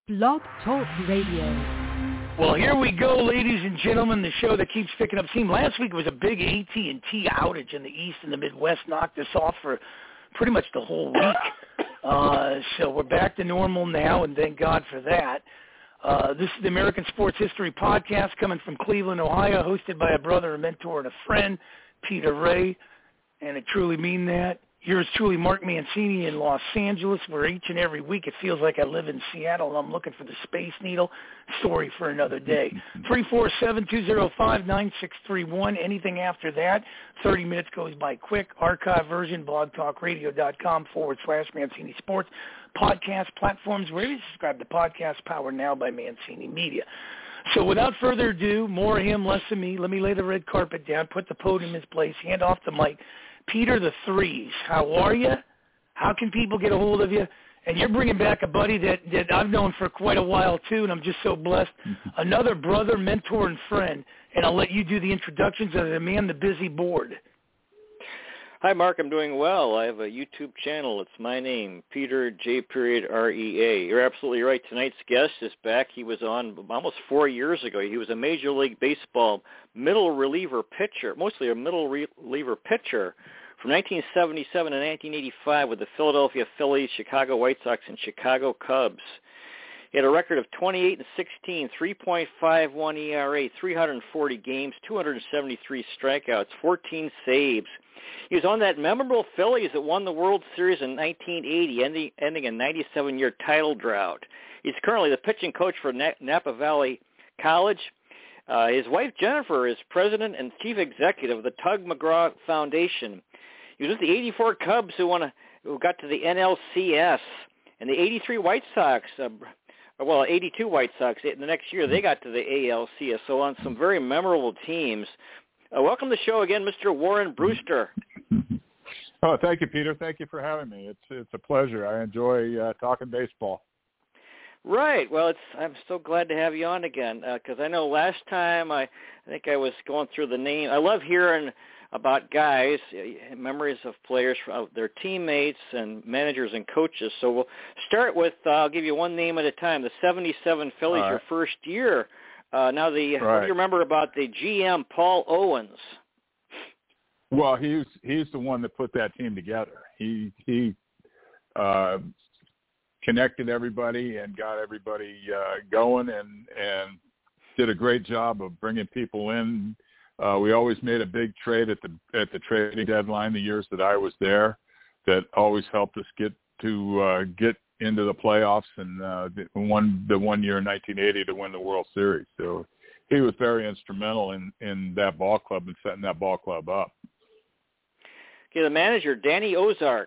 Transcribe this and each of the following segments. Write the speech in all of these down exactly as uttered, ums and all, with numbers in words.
Blog Talk Radio. Well, here we go, ladies and gentlemen, the show that keeps picking up steam. Last week was a big A T and T outage in the East and the Midwest, knocked us off for pretty much the whole week. Uh, so we're back to normal now, and thank God for that. Uh, this is the American Sports History Podcast coming from Cleveland, Ohio, hosted by a brother, a mentor, and a friend, Peter Ray, and I truly mean that. Yours truly, Mark Mancini in Los Angeles, where each and every week it feels like I live in Seattle and I'm looking for the Space Needle. Story for another day. three four seven, two zero five, nine six three one. Anything after that, thirty minutes goes by quick. Archive version, blogtalkradio.com forward slash Mancini Sports. Podcast platforms, wherever you subscribe to Podcast Power Now by Mancini Media. So without further ado, more of him, less of me. Let me lay the red carpet down, put the podium in his place, hand off the mic. Peter the Threes, how are you? How can people get a hold of you? And you're bringing back a buddy that, that I've known for quite a while, too, and I'm just so blessed. Another brother, mentor, and friend. And I'll let you do the introductions of the man, the busy board. Hi, Mark. I'm doing well. I have a YouTube channel. It's my name, Peter J. Period R E A. You're absolutely right. Tonight's guest is back. He was on almost four years ago. He was a Major League Baseball middle reliever pitcher, mostly a middle reliever pitcher from nineteen seventy-seven to nineteen eighty-five with the Philadelphia Phillies, Chicago White Sox, and Chicago Cubs. He had a record of twenty-eight and sixteen, three point five one E R A, three hundred forty games, two hundred seventy-three strikeouts, fourteen saves. He was on that memorable Phillies that won the World Series in nineteen eighty, ending, ending a ninety-seven-year title drought. He's currently the pitching coach for Napa Valley College. Uh, his wife, Jennifer, is president and chief executive of the Tug McGraw Foundation. He was with the eighty-four Cubs who, won a, who got to the N L C S, and the eighty-three White Sox, uh, well, eighty-two White Sox, the next year they got to the A L C S, so on some very memorable teams. Uh, welcome to the show again, Mister Warren Brewster. Oh, thank you, Peter. Thank you for having me. It's it's a pleasure. I enjoy uh, talking baseball. Right. Well, it's I'm so glad to have you on again because uh, I know last time I, I think I was going through the name. I love hearing about guys, uh, memories of players, of their teammates and managers and coaches. So we'll start with, uh, I'll give you one name at a time, the seventy-seven Phillies, right. Your first year. Uh, now, the right. What do you remember about the G M, Paul Owens? Well, he's he's the one that put that team together. He he uh, connected everybody and got everybody uh, going, and and did a great job of bringing people in. Uh, we always made a big trade at the at the trading deadline the years that I was there. That always helped us get to uh, get into the playoffs, and uh, the one the one year in nineteen eighty to win the World Series. So he was very instrumental in, in that ball club and setting that ball club up. Okay, the manager, Danny Ozark.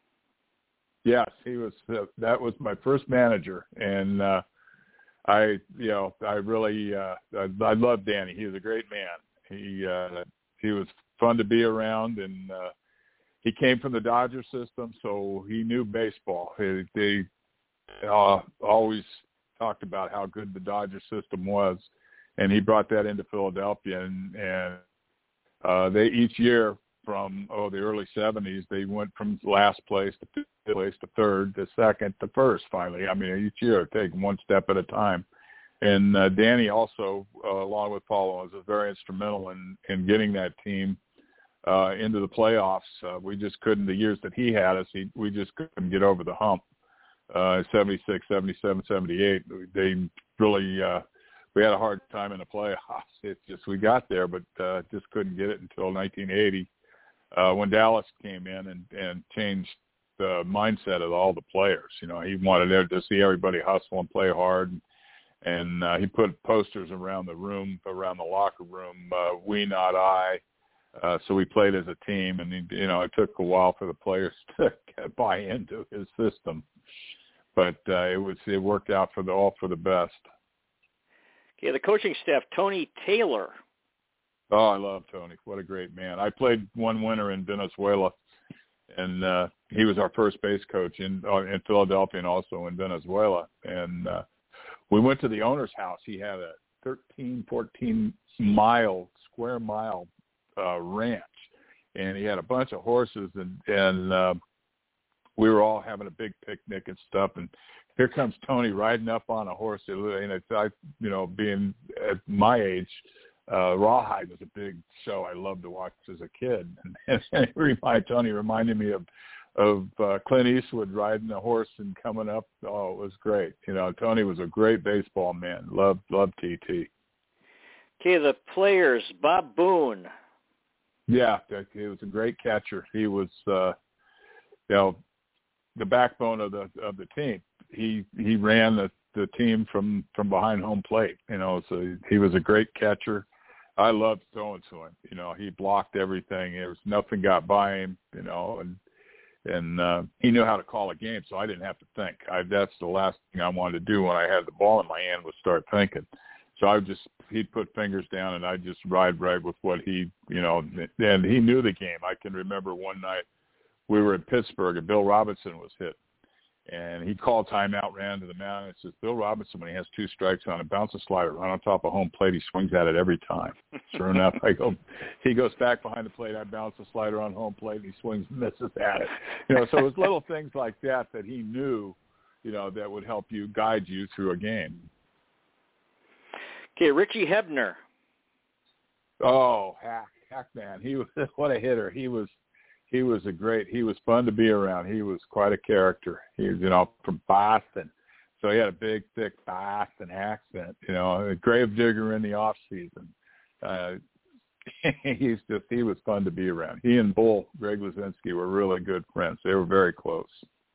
Yes, he was. Uh, that was my first manager, and uh, I, you know, I really, uh, I, I love Danny. He was a great man. He uh, he was fun to be around, and uh, he came from the Dodger system, so he knew baseball. He, they uh, always talked about how good the Dodger system was, and he brought that into Philadelphia, and, and uh, they each year from oh the early seventies, they went from last place to fifth place to third to second to first. Finally, I mean each year taking one step at a time. And uh, Danny also, uh, along with Paul Owens, was very instrumental in, in getting that team uh, into the playoffs. Uh, we just couldn't, the years that he had us, he, we just couldn't get over the hump. Uh, seventy-six, seventy-seven, seventy-eight, they really, uh, we had a hard time in the playoffs. It's just, we got there, but uh, just couldn't get it until nineteen eighty uh, when Dallas came in and, and changed the mindset of all the players. You know, he wanted to see everybody hustle and play hard. And, And uh, he put posters around the room, around the locker room, uh, we, not I. Uh, so we played as a team, and, he, you know, it took a while for the players to buy into his system. But uh, it was it worked out for the all for the best. Okay, the coaching staff, Tony Taylor. Oh, I love Tony. What a great man. I played one winter in Venezuela, and uh, he was our first base coach in, uh, in Philadelphia and also in Venezuela. And uh, we went to the owner's house. He had a thirteen, fourteen mile, square mile uh, ranch, and he had a bunch of horses, and, and uh, we were all having a big picnic and stuff, and here comes Tony riding up on a horse. And it's, I, you know, being at my age, uh, Rawhide was a big show I loved to watch as a kid. And, and it reminded, Tony reminded me of, of uh, Clint Eastwood riding a horse and coming up. Oh, it was great. You know, Tony was a great baseball man. Loved, loved T T. Okay, the players, Bob Boone. Yeah, he was a great catcher. He was, uh, you know, the backbone of the of the team. He he ran the, the team from, from behind home plate. You know, so he was a great catcher. I loved throwing to him. You know, he blocked everything. There was nothing got by him. You know, and and uh, he knew how to call a game, so I didn't have to think. I, that's the last thing I wanted to do when I had the ball in my hand was start thinking. So I would just, he'd put fingers down and I'd just ride right with what he, you know, and he knew the game. I can remember one night we were in Pittsburgh and Bill Robinson was hit. And he called timeout, ran to the mound, and says, Bill Robinson, when he has two strikes on it, bounce a slider right on top of home plate. He swings at it every time. Sure enough, I go, he goes back behind the plate. I bounce a slider on home plate, and he swings and misses at it. You know, so it was little things like that that he knew, you know, that would help you, guide you through a game. Okay, Richie Hebner. Oh, Hack, Hack man, he was what a hitter. He was, he was a great. He was fun to be around. He was quite a character. He was, you know, from Boston, so he had a big, thick Boston accent. You know, a grave digger in the off season. Uh, he's just he was fun to be around. He and Bull Greg Luzinski were really good friends. They were very close.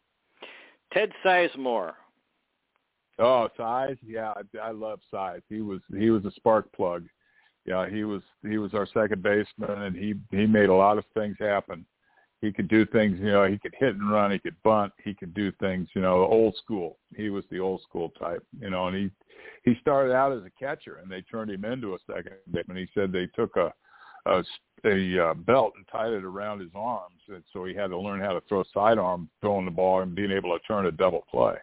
Ted Sizemore. Oh, Size, yeah, I, I love Size. He was he was a spark plug. Yeah, he was he was our second baseman, and he he made a lot of things happen. He could do things, you know, he could hit and run, he could bunt, he could do things, you know, old school. He was the old school type, you know, and he he started out as a catcher, and they turned him into a second baseman. He said they took a a, a uh, belt and tied it around his arms, and so he had to learn how to throw sidearm, throwing the ball, and being able to turn a double play.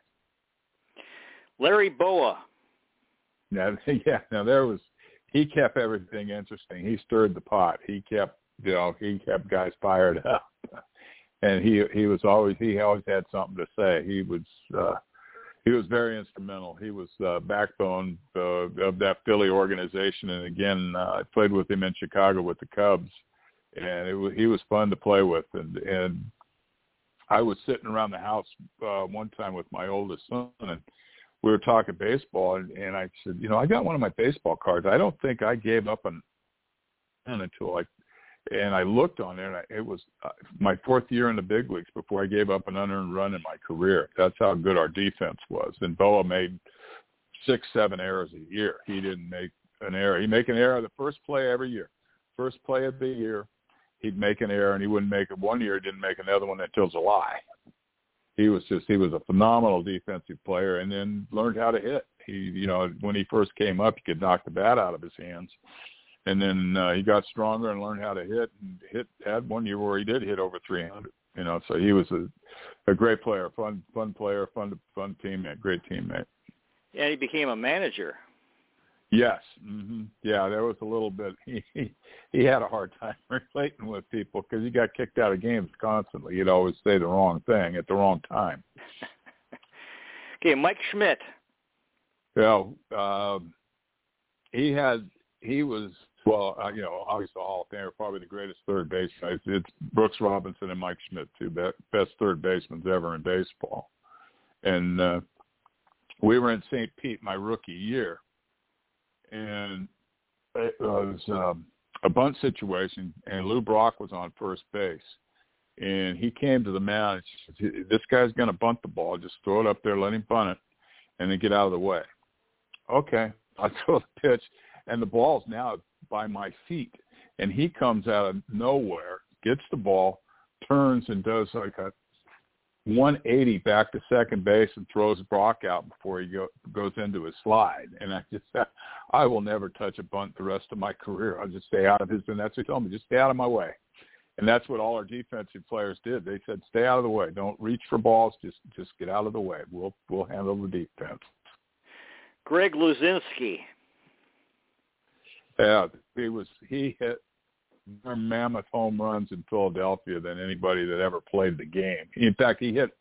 Larry Boa. Now, yeah, now there was, he kept everything interesting. He stirred the pot. He kept, you know, he kept guys fired up. And he he was always, he always had something to say. He was, uh, he was very instrumental. He was the backbone uh, of that Philly organization. And again, uh, I played with him in Chicago with the Cubs, and it was, he was fun to play with. And, and I was sitting around the house uh, one time with my oldest son, and we were talking baseball, and, and I said, you know, I got one of my baseball cards. I don't think I gave up on until I, and I looked on there, and I, it was uh, my fourth year in the big leagues before I gave up an unearned run in my career. That's how good our defense was. And Boa made six, seven errors a year. He didn't make an error. He'd make an error the first play every year. First play of the year, he'd make an error, and he wouldn't make it one year. He didn't make another one until July. He was just, he was a phenomenal defensive player, and then learned how to hit. He, you know, when he first came up, he could knock the bat out of his hands. And then uh, he got stronger and learned how to hit, and hit, had one year where he did hit over three hundred, you know, so he was a, a great player, fun, fun player, fun, fun teammate, great teammate. Yeah, he became a manager. Yes. Mm-hmm. Yeah, there was a little bit. He, he he had a hard time relating with people because he got kicked out of games constantly. He'd always say the wrong thing at the wrong time. Okay, Mike Schmidt. Yeah, uh, he had. He was well, uh, you know, obviously a Hall of Famer, probably the greatest third baseman. It's, it's Brooks Robinson and Mike Schmidt, two best third basemen ever in baseball. And uh, we were in Saint Pete my rookie year. And it was um, a bunt situation, and Lou Brock was on first base. And he came to the mound and said, this guy's going to bunt the ball. Just throw it up there, let him bunt it, and then get out of the way. Okay. I throw the pitch, and the ball's now by my feet. And he comes out of nowhere, gets the ball, turns and does like a one eighty back to second base and throws Brock out before he go, goes into his slide. And I just said, I will never touch a bunt the rest of my career. I'll just stay out of his, and that's what he told me, just stay out of my way. And that's what all our defensive players did. They said, stay out of the way. Don't reach for balls. Just just get out of the way. We'll we'll handle the defense. Greg Luzinski. Yeah, he was he hit more mammoth home runs in Philadelphia than anybody that ever played the game. In fact, he hit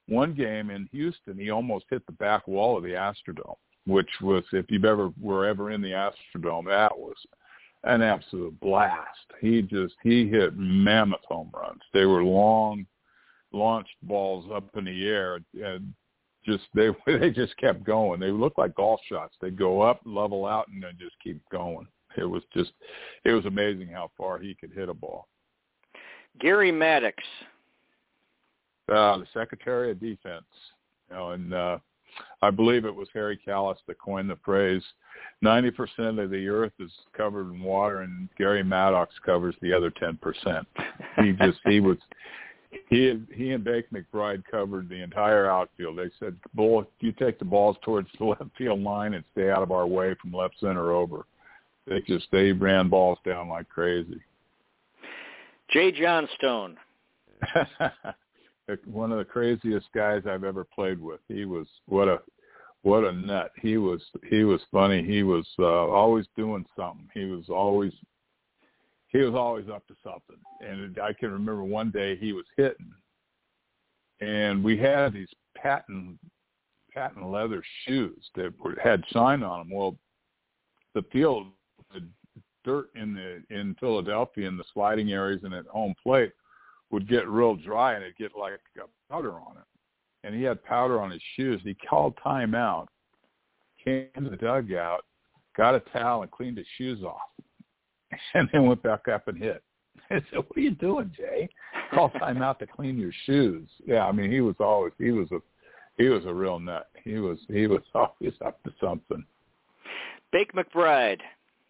one game in Houston, he almost hit the back wall of the Astrodome, which was, if you've ever were ever in the Astrodome, that was an absolute blast. He just he hit mammoth home runs. They were long, launched balls up in the air, and just they they just kept going. They looked like golf shots. They'd go up, level out, and then just keep going. It was just, it was amazing how far he could hit a ball. Gary Maddox. Uh, the Secretary of Defense, you know, and uh, I believe it was Harry Callis that coined the phrase, ninety percent of the earth is covered in water and Gary Maddox covers the other ten percent. He just, he was, he and, he and Bake McBride covered the entire outfield. They said, "Bull, you take the balls towards the left field line and stay out of our way from left center over." They just, they ran balls down like crazy. Jay Johnstone. One of the craziest guys I've ever played with. He was, what a what a nut. He was he was funny. He was uh, always doing something. He was always he was always up to something. And I can remember one day he was hitting, and we had these patent patent leather shoes that were, had shine on them. Well, the field, the dirt in the in Philadelphia in the sliding areas and at home plate would get real dry, and it'd get like a powder on it. And he had powder on his shoes. He called timeout, came to the dugout, got a towel and cleaned his shoes off, and then went back up and hit. I said, "What are you doing, Jay? Call timeout to clean your shoes." Yeah, I mean, he was always he was a he was a real nut. He was he was always up to something. Bake McBride.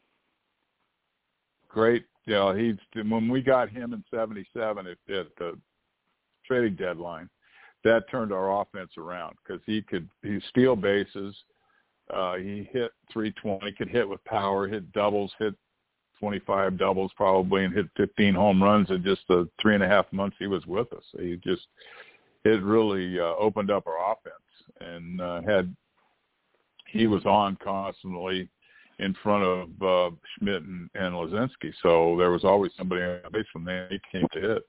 Great. You know, he's, when we got him in seventy-seven at, at the trading deadline, that turned our offense around because he could he steal bases. Uh, he hit three twenty, could hit with power, hit doubles, hit twenty-five doubles probably, and hit fifteen home runs in just the three and a half months he was with us. He just, it really uh, opened up our offense, and uh, had, he was on constantly in front of uh, Schmidt and, and Lazinski. So there was always somebody on base when they came to hit.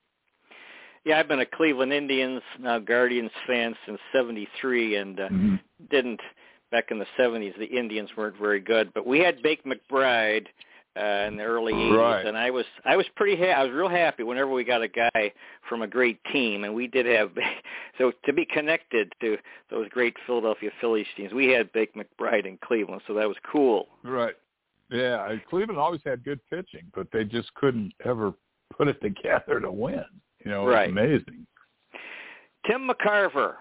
Yeah, I've been a Cleveland Indians, now Guardians fan since seventy-three, and uh, mm-hmm. didn't, back in the seventies, the Indians weren't very good. But we had Bake McBride uh, in the early eighties, right. and I was I was pretty ha- I was real happy whenever we got a guy from a great team, and we did have, so to be connected to those great Philadelphia Phillies teams, we had Bake McBride in Cleveland, so that was cool. Right. Yeah, Cleveland always had good pitching, but they just couldn't ever put it together to win. You know, right. It's amazing. Tim McCarver.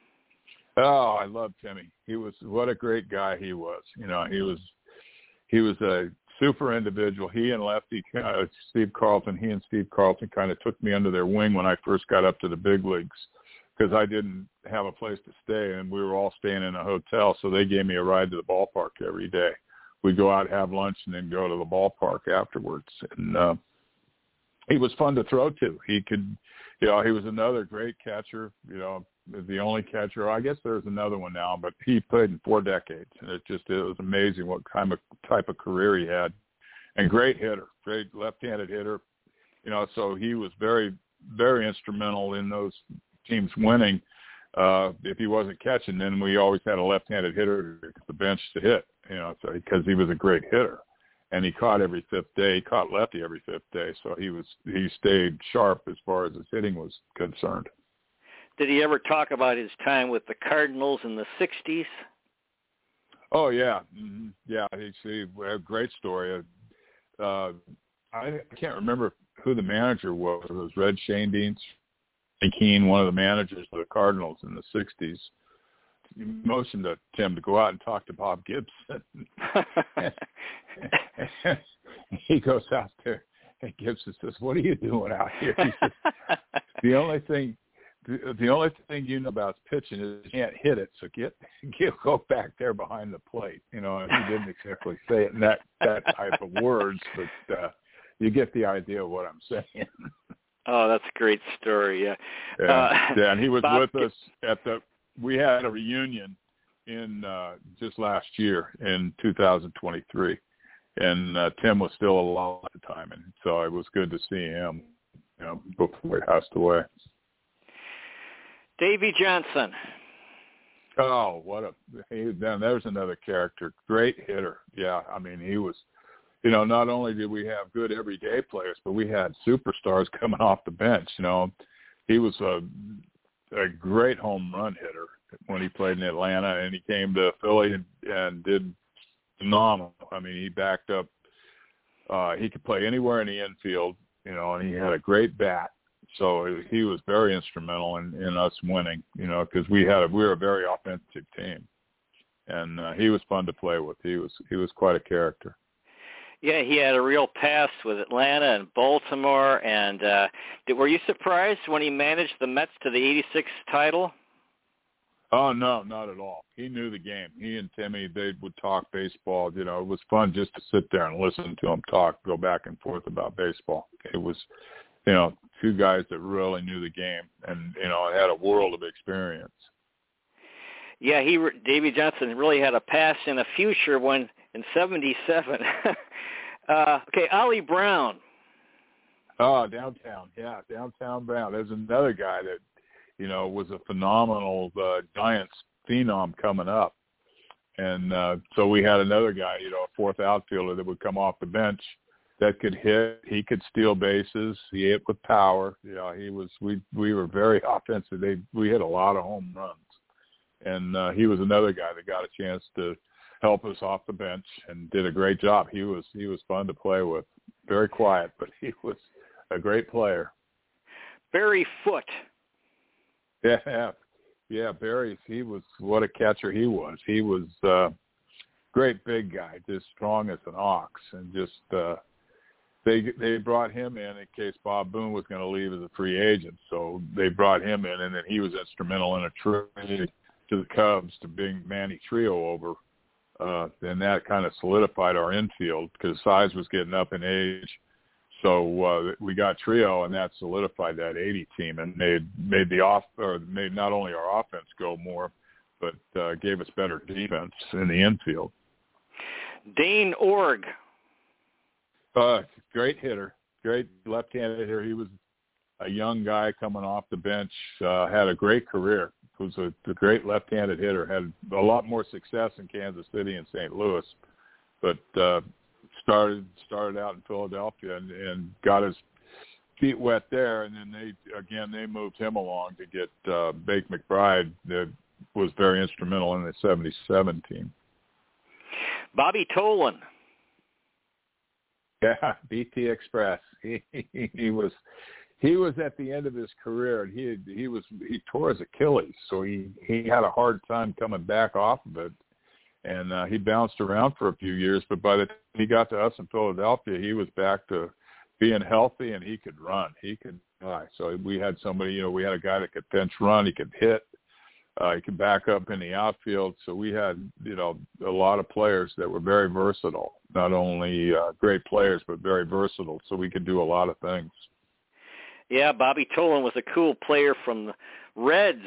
Oh, I love Timmy. He was, what a great guy he was. You know, he was he was a super individual. He and Lefty, uh, Steve Carlton, he and Steve Carlton kind of took me under their wing when I first got up to the big leagues because I didn't have a place to stay, and we were all staying in a hotel, so they gave me a ride to the ballpark every day. We'd go out, have lunch, and then go to the ballpark afterwards. And uh, he was fun to throw to. He could, you know, he was another great catcher, you know, the only catcher. I guess there's another one now, but he played in four decades, and it just it was amazing what kind of type of career he had. And great hitter, great left-handed hitter, you know. So he was very, very instrumental in those teams winning. Uh, if he wasn't catching, then we always had a left-handed hitter at the bench to hit, you know, so because he was a great hitter. And he caught every fifth day. He caught lefty every fifth day, so he was he stayed sharp as far as his hitting was concerned. Did he ever talk about his time with the Cardinals in the sixties? Oh yeah, mm-hmm. yeah. He, he a great story. Uh, I can't remember who the manager was. It was Red Schoendienst, Keen, one of the managers of the Cardinals in the sixties. He motioned to Tim to go out and talk to Bob Gibson. He goes out there, and Gibson says, "What are you doing out here?" He says, "The only thing, the, the only thing you know about pitching is you can't hit it. So get, get go back there behind the plate." You know, and he didn't exactly say it in that that type of words, but uh, you get the idea of what I'm saying. Oh, that's a great story. Yeah, yeah, uh, yeah and he was Bob with G- us at the. We had a reunion in uh, just last year in two thousand twenty-three, and uh, Tim was still alive at the time, and so it was good to see him, you know, before he passed away. Davey Johnson. Oh, what a he, then there's another character. Great hitter. Yeah, I mean, he was, you know, not only did we have good everyday players, but we had superstars coming off the bench. You know, he was a, a great home run hitter when he played in Atlanta, and he came to Philly and, and did phenomenal. I mean, he backed up. Uh, he could play anywhere in the infield, you know, and he had a great bat. So he was very instrumental in, in us winning, you know, because we had a, we were a very offensive team, and uh, he was fun to play with. He was he was quite a character. Yeah, he had a real pass with Atlanta and Baltimore. And uh, did, were you surprised when he managed the Mets to the eighty-six title? Oh no, not at all. He knew the game. He and Timmy, they would talk baseball. You know, it was fun just to sit there and listen to him talk, go back and forth about baseball. It was, you know, two guys that really knew the game and, you know, had a world of experience. Yeah, he Davey Johnson really had a past and a future when in seventy-seven. uh, okay, Ollie Brown. Oh, downtown. Yeah, downtown Brown. There's another guy that, you know, was a phenomenal uh, Giants phenom coming up. And uh, so we had another guy, you know, a fourth outfielder that would come off the bench that could hit. He could steal bases. He hit with power. You know, he was. We we were very offensive. They we hit a lot of home runs, and uh, he was another guy that got a chance to help us off the bench and did a great job. He was he was fun to play with. Very quiet, but he was a great player. Barry Foote. Yeah, yeah, Barry. He was what a catcher he was. He was uh, great big guy, just strong as an ox, and just. Uh, They they brought him in in case Bob Boone was going to leave as a free agent. So they brought him in, and then he was instrumental in a trade to the Cubs to bring Manny Trio over. Uh, and that kind of solidified our infield because size was getting up in age. So uh, we got Trio, and that solidified that eighty team and made made the off or made not only our offense go more, but uh, gave us better defense in the infield. Dane Org. Uh, great hitter, great left-handed hitter. He was a young guy coming off the bench, uh, had a great career. Was a, a great left-handed hitter, had a lot more success in Kansas City and Saint Louis, but uh, started started out in Philadelphia and, and got his feet wet there. And then they again they moved him along to get uh, Bake McBride, that was very instrumental in the seventy-seven team. Bobby Tolan. Yeah, B T Express. He, he, he was he was at the end of his career, and he he was he tore his Achilles, so he, he had a hard time coming back off of it, and uh, he bounced around for a few years. But by the time he got to us in Philadelphia, he was back to being healthy, and he could run. He could fly. So we had somebody, you know, we had a guy that could pinch run. He could hit. Uh, he could back up in the outfield. So we had, you know, a lot of players that were very versatile, not only uh, great players, but very versatile. So we could do a lot of things. Yeah, Bobby Tolan was a cool player from the Reds.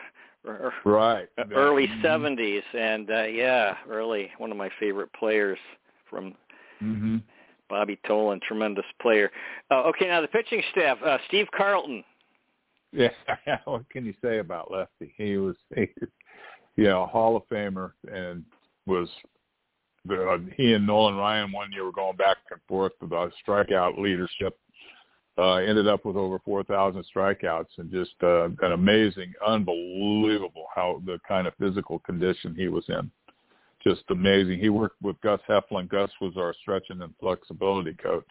Right. Early mm-hmm. seventies. And, uh, yeah, really one of my favorite players from mm-hmm. Bobby Tolan, tremendous player. Uh, okay, now the pitching staff, uh, Steve Carlton. Yeah, what can you say about Lefty? He was, he, you know, a Hall of Famer, and was uh, he and Nolan Ryan one year were going back and forth with our strikeout leadership. Uh, ended up with over four thousand strikeouts, and just uh, an amazing, unbelievable how the kind of physical condition he was in. Just amazing. He worked with Gus Heflin. Gus was our stretching and flexibility coach,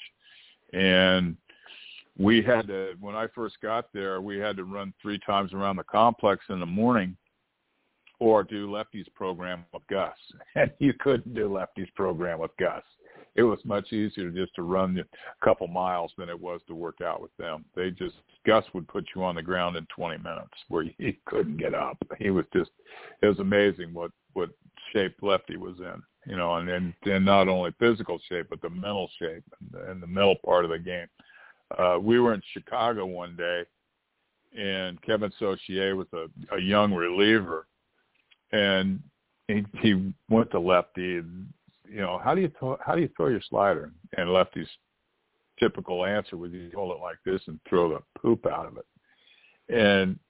and we had to, when I first got there, we had to run three times around the complex in the morning or do Lefty's program with Gus. And you couldn't do Lefty's program with Gus. It was much easier just to run a couple miles than it was to work out with them. They just, Gus would put you on the ground in twenty minutes where you couldn't get up. He was just, it was amazing what, what shape Lefty was in, you know, and, and, and not only physical shape, but the mental shape and the, and the mental part of the game. Uh, we were in Chicago one day, and Kevin Saucier was a, a young reliever, and he, he went to Lefty. And, you know, how do you throw, how do you throw your slider? And Lefty's typical answer was, you hold it like this and throw the poop out of it. And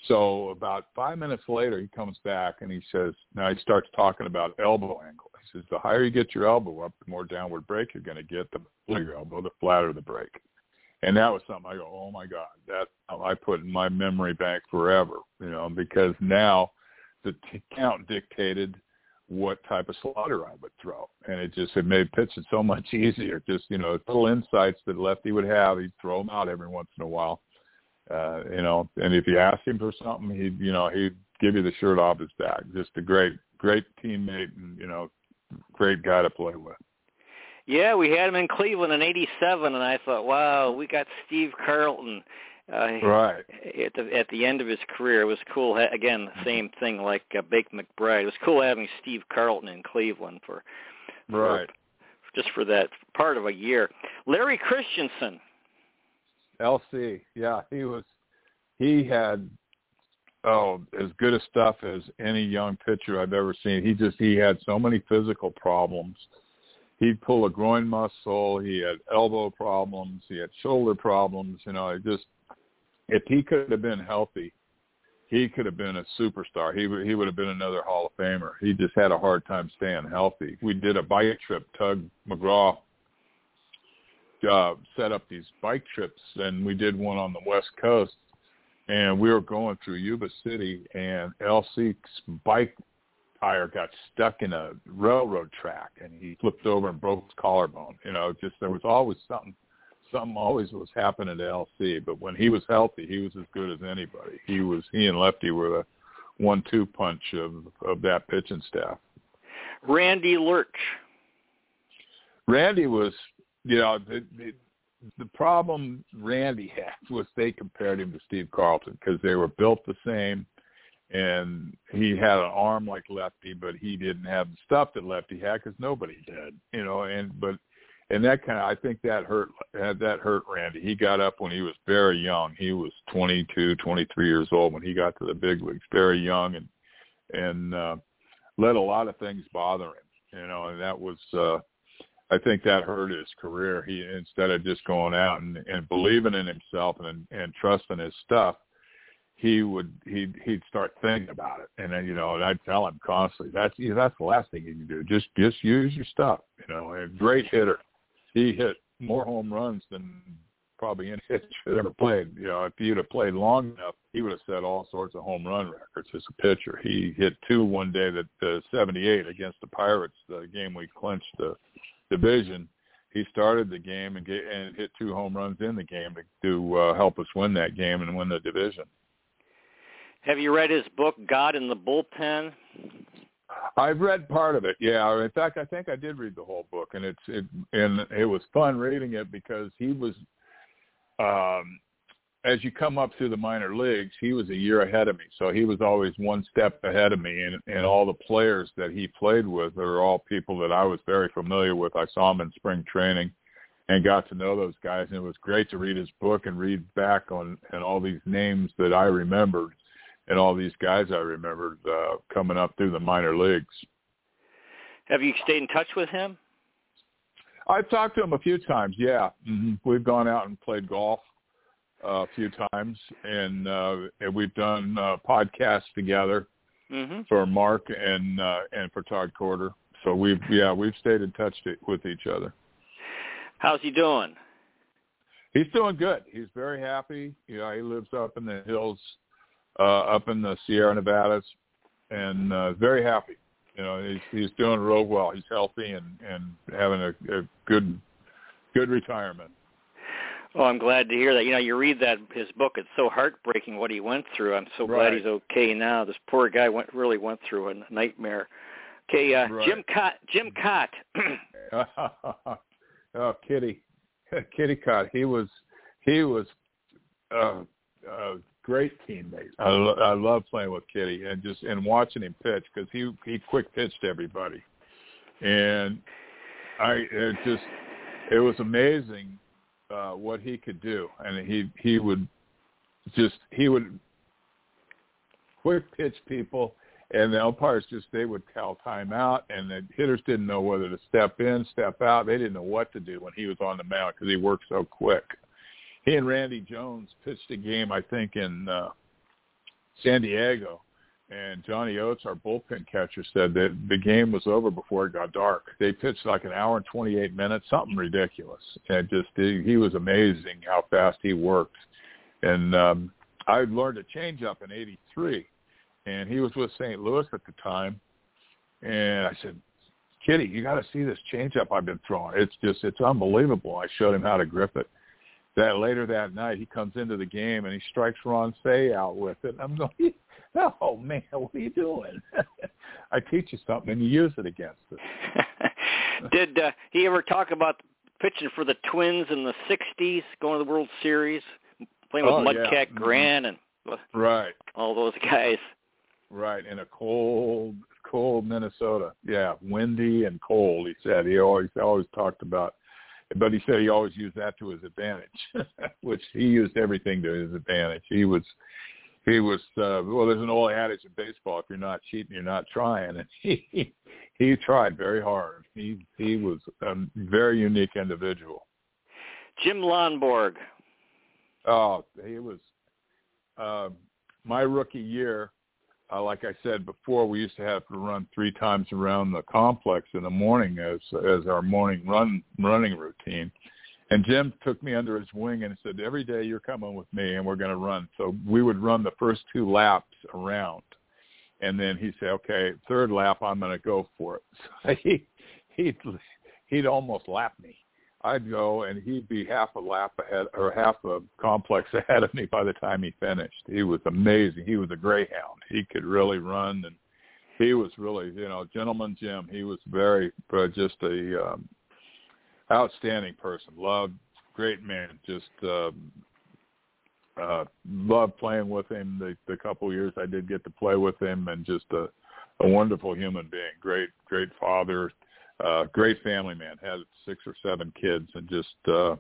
So about five minutes later, he comes back and he says, now he starts talking about elbow angle. He says, the higher you get your elbow up, the more downward break you're going to get. The flatter your elbow, the flatter the break. And that was something I go, oh, my God, that I put in my memory bank forever, you know, because now the t- count dictated what type of slaughter I would throw. And it just, it made pitching so much easier. Just, you know, little insights that lefty would have. He'd throw them out every once in a while, uh, you know, and if you asked him for something, he'd, you know, he'd give you the shirt off his back. Just a great, great teammate and, you know, great guy to play with. Yeah, we had him in Cleveland in eighty-seven, and I thought, wow, we got Steve Carlton uh, right at the at the end of his career. It was cool. Again, the same thing like uh, Bake McBride. It was cool having Steve Carlton in Cleveland for, for right just for that part of a year. Larry Christensen. L C, yeah, he was. He had oh as good a stuff as any young pitcher I've ever seen. He just he had so many physical problems. He'd pull a groin muscle. He had elbow problems. He had shoulder problems. You know, it just if he could have been healthy, he could have been a superstar. He would he would have been another Hall of Famer. He just had a hard time staying healthy. We did a bike trip. Tug McGraw uh, set up these bike trips, and we did one on the West Coast. And we were going through Yuba City, and L C's bike tire got stuck in a railroad track, and he flipped over and broke his collarbone. You know, just there was always something, something always was happening to L C. But when he was healthy, he was as good as anybody. He was he and Lefty were the one-two punch of of that pitching staff. Randy Lurch. Randy was, you know, the, the, the problem Randy had was they compared him to Steve Carlton because they were built the same. And he had an arm like Lefty, but he didn't have the stuff that Lefty had because nobody did, you know. And but and that kind of I think that hurt that hurt Randy. He got up when he was very young. He was twenty-two, twenty-three years old when he got to the big leagues. Very young and and uh, let a lot of things bother him, you know. And that was uh, I think that hurt his career. He instead of just going out and, and believing in himself and and trusting his stuff. He would he'd he'd start thinking about it, and then you know, and I'd tell him constantly that's you know, that's the last thing you can do. Just just use your stuff, you know. A great hitter. He hit more home runs than probably any pitcher that ever played. You know, if he'd have played long enough, he would have set all sorts of home run records as a pitcher. He hit two one day that uh, seventy-eight against the Pirates, the game we clinched the division. He started the game and, get, and hit two home runs in the game to, to uh, help us win that game and win the division. Have you read his book, God in the Bullpen? I've read part of it, yeah. In fact, I think I did read the whole book, and it's it and it was fun reading it because he was, um, as you come up through the minor leagues, he was a year ahead of me. So he was always one step ahead of me, and, and all the players that he played with are all people that I was very familiar with. I saw him in spring training and got to know those guys, and it was great to read his book and read back on and all these names that I remembered. And all these guys I remembered uh, coming up through the minor leagues. Have you stayed in touch with him? I've talked to him a few times, yeah. Mm-hmm. We've gone out and played golf uh, a few times, and, uh, and we've done uh, podcasts together mm-hmm. for Mark and uh, and for Todd Corder. So we've yeah we've stayed in touch to, with each other. How's he doing? He's doing good. He's very happy. You know, he lives up in the hills. Uh, up in the Sierra Nevadas, and uh, very happy. You know, he's he's doing real well. He's healthy and, and having a, a good good retirement. Oh, I'm glad to hear that. You know, you read that his book. It's so heartbreaking what he went through. I'm so right. glad he's okay now. This poor guy went really went through a nightmare. Okay, uh, right. Jim Cott. Jim Cott. oh, Kitty, Kitty Cott. He was he was. Uh, uh, Great teammate. I, lo- I love playing with Kitty and just and watching him pitch because he he quick pitched everybody, and I it just it was amazing uh, what he could do, and he he would just he would quick pitch people, and the umpires just they would call timeout, and the hitters didn't know whether to step in, step out. They didn't know what to do when he was on the mound because he worked so quick. He and Randy Jones pitched a game, I think, in uh, San Diego. And Johnny Oates, our bullpen catcher, said that the game was over before it got dark. They pitched like an hour and twenty-eight minutes, something ridiculous. And just he, he was amazing how fast he worked. And um, I learned a changeup in eighty-three, and he was with Saint Louis at the time. And I said, Kitty, you got to see this changeup I've been throwing. It's just, it's unbelievable. I showed him how to grip it. That later that night, he comes into the game and he strikes Ron Cey out with it. I'm going, oh man, what are you doing? I teach you something and you use it against us. Did uh, he ever talk about pitching for the Twins in the sixties, going to the World Series, playing with oh, Mudcat yeah. Grant and right, all those guys? Right, in a cold, cold Minnesota. Yeah, windy and cold. He said he always always talked about. But he said he always used that to his advantage, which he used everything to his advantage. He was, he was. Uh, well, there's an old adage in baseball: if you're not cheating, you're not trying. And he he, he tried very hard. He he was a very unique individual. Jim Lonborg. Oh, he was. Uh, my rookie year, uh, like I said before, we used to have to run three times around the complex in the morning as as our morning run running routine. And Jim took me under his wing and said, every day you're coming with me and we're going to run. So we would run the first two laps around. And then he'd say, okay, third lap, I'm going to go for it. So he, he'd, he'd almost lap me. I'd go and he'd be half a lap ahead or half a complex ahead of me by the time he finished. He was amazing. He was a greyhound. He could really run, and he was really, you know, Gentleman Jim. He was very, uh, just a um, outstanding person. Loved, great man. Just uh, uh, loved playing with him. The, the couple of years I did get to play with him, and just a, a wonderful human being. Great, great father. Uh, great family man, had six or seven kids, and just uh,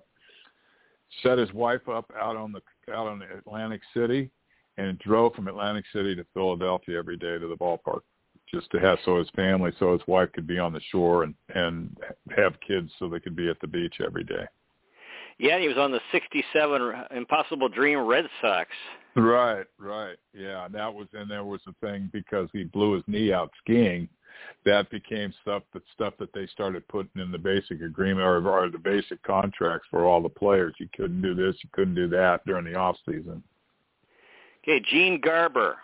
set his wife up out on the out on Atlantic City, and drove from Atlantic City to Philadelphia every day to the ballpark, just to have so his family, so his wife could be on the shore and and have kids, so they could be at the beach every day. Yeah, he was on the sixty-seven Impossible Dream Red Sox. Right, right, yeah. That was, and there was a thing because he blew his knee out skiing. That became stuff that stuff that they started putting in the basic agreement or, or the basic contracts for all the players. You couldn't do this, you couldn't do that during the off season. Okay, Gene Garber.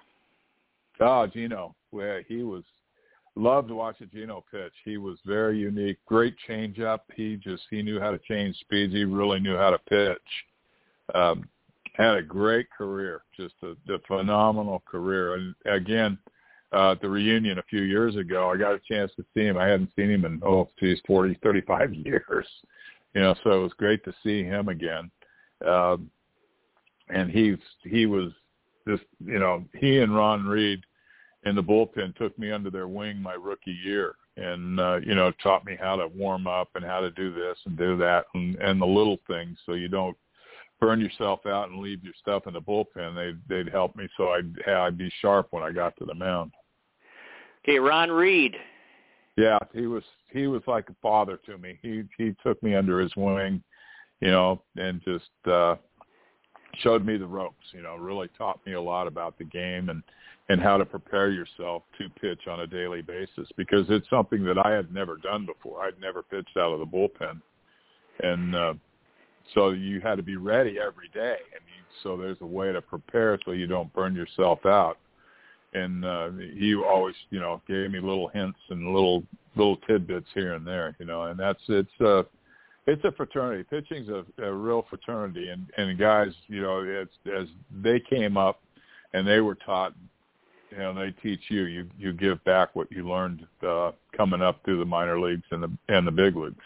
Oh, Gino, well, he was loved watching Gino pitch. He was very unique, great changeup. He just he knew how to change speeds. He really knew how to pitch. Um, had a great career, just a, a phenomenal career. And again. Uh, at the reunion a few years ago, I got a chance to see him. I hadn't seen him in, oh, geez, forty, thirty-five years. You know, so it was great to see him again. Um, and he, he was just, you know, he and Ron Reed in the bullpen took me under their wing my rookie year and, uh, you know, taught me how to warm up and how to do this and do that and, and the little things so you don't burn yourself out and leave your stuff in the bullpen. They'd, they'd help me so I'd, I'd be sharp when I got to the mound. Okay, Ron Reed. Yeah, he was he was like a father to me. He he took me under his wing, you know, and just uh, showed me the ropes. You know, really taught me a lot about the game and, and how to prepare yourself to pitch on a daily basis because it's something that I had never done before. I'd never pitched out of the bullpen, and uh, so you had to be ready every day. And you, so there's a way to prepare so you don't burn yourself out. And uh, he always, you know, gave me little hints and little little tidbits here and there, you know. And that's it's a it's a fraternity. Pitching's a, a real fraternity, and and guys, you know, it's, as they came up and they were taught, you know, they teach you. You you give back what you learned uh, coming up through the minor leagues and the and the big leagues.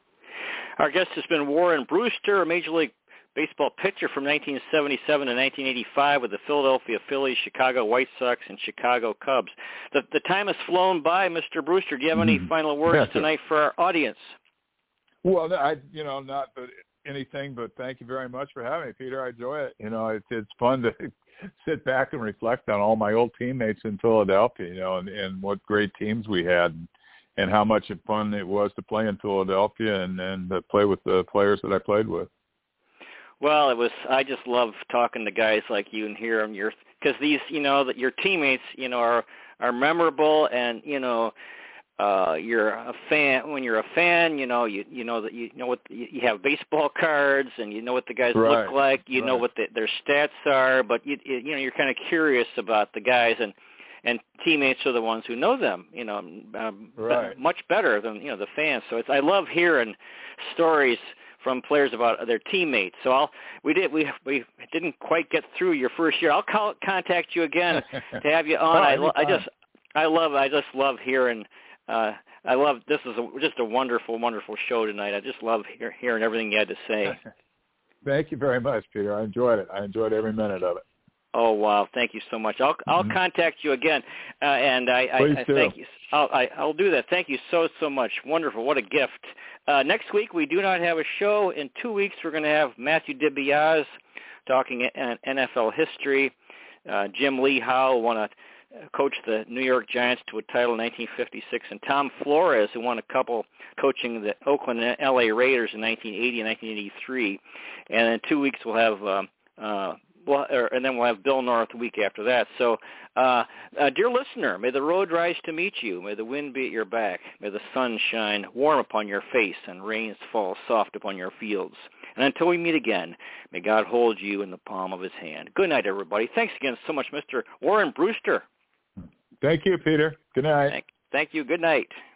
Our guest has been Warren Brewster, a Major League Baseball pitcher from nineteen seventy-seven to nineteen eighty-five with the Philadelphia Phillies, Chicago White Sox, and Chicago Cubs. The, the time has flown by, Mister Brewster. Do you have any mm-hmm. final words yeah, tonight for our audience? Well, I, you know, not but anything, but thank you very much for having me, Peter. I enjoy it. You know, it's it's fun to sit back and reflect on all my old teammates in Philadelphia, you know, and, and what great teams we had, and how much fun it was to play in Philadelphia and and to play with the players that I played with. Well, it was. I just love talking to guys like you and hearing your because these, you know, that your teammates, you know, are are memorable, and you know, uh, you're a fan. When you're a fan, you know, you you know that you know what you, you have baseball cards, and you know what the guys right. look like. You right. know what the, their stats are, but you you know, you're kind of curious about the guys, and and teammates are the ones who know them, you know, um, right. much better than, you know, the fans. So it's, I love hearing stories from players about their teammates. So I'll, we did, we, we didn't quite get through your first year. I'll call, contact you again to have you on. oh, I, I just, I love, I just love hearing, uh, I love, this is a, just a wonderful, wonderful show tonight. I just love hear, hearing everything you had to say. Thank you very much, Peter. I enjoyed it. I enjoyed every minute of it. Oh wow! Thank you so much. I'll I'll mm-hmm. contact you again, uh, and I, I, I thank you. I'll I, I'll do that. Thank you so so much. Wonderful. What a gift. Uh, next week we do not have a show. In two weeks we're going to have Matthew DiBiase talking N F L history. Uh, Jim Lee Howe won a coach the New York Giants to a title in nineteen fifty-six, and Tom Flores, who won a couple coaching the Oakland and L A Raiders in nineteen eighty and nineteen eighty-three. And in two weeks we'll have. Um, uh, Well, or, and then we'll have Bill North the week after that. So, uh, uh, dear listener, may the road rise to meet you. May the wind be at your back. May the sun shine warm upon your face and rains fall soft upon your fields. And until we meet again, may God hold you in the palm of his hand. Good night, everybody. Thanks again so much, Mister Warren Brewster. Thank you, Peter. Good night. Thank, thank you. Good night.